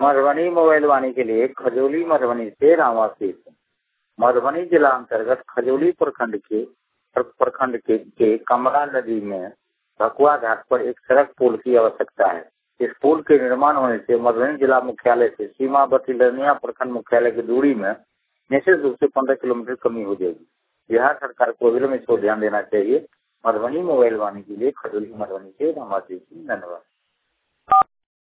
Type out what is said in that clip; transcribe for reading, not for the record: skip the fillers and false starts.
Madhubani mobile वाणी के लिए खजौली मधुबनी से रामाशीष। मधुबनी जिला अंतर्गत खजौली प्रखंड के कमला नदी में भकुआ घाट पर एक सड़क पुल की आवश्यकता है। इस पुल के निर्माण होने से मधुबनी जिला मुख्यालय से सीमावर्ती लरनिया प्रखंड मुख्यालय की दूरी में निश्चित रूप से 15 किलोमीटर कमी हो जाएगी। बिहार सरकार को अविलंब इस पर ध्यान देना चाहिए। मधुबनी मोबाइल वाणी के लिए खजौली मधुबनी से रामाशीष। धन्यवाद।